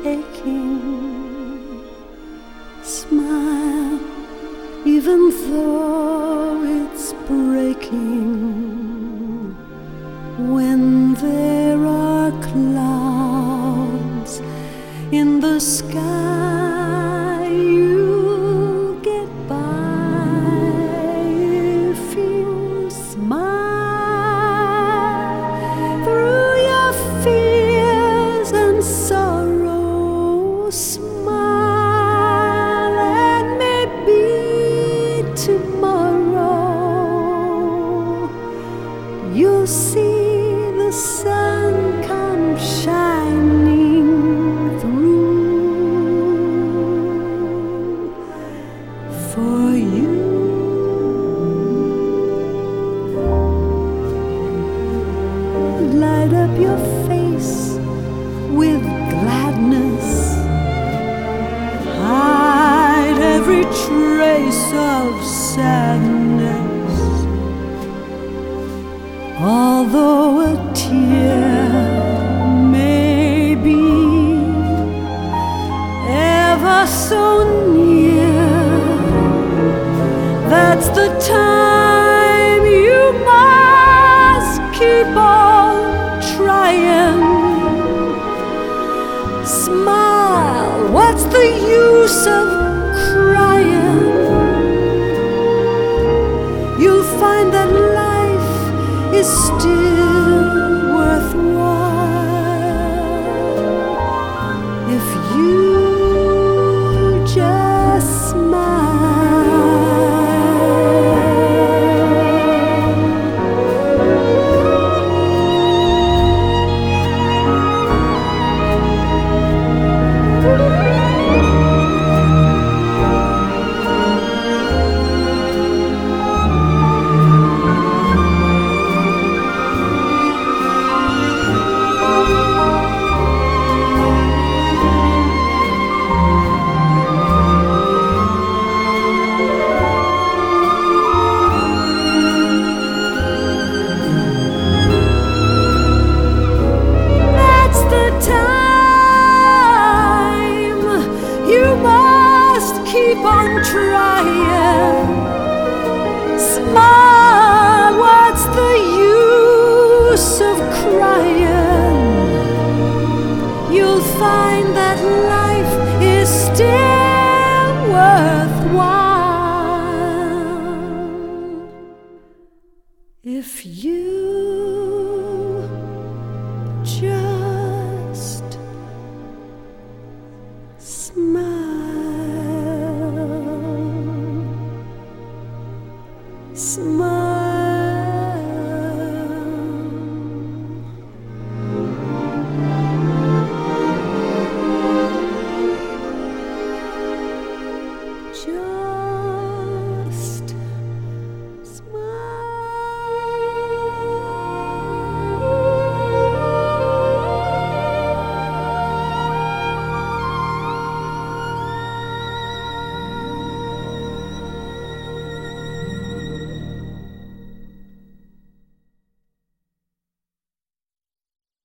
aching. Smile, even though it's breaking. When there are clouds in the sky, you'll get by if you smile through your fears and sorrow. Smile, and maybe tomorrow you'll see the sun come shining through for you. Light up your face with gladness, hide every trace of sadness. Although a tear may be ever so near, that's the time you must keep on trying. Smile, what's the use of crying? You'll find that life is still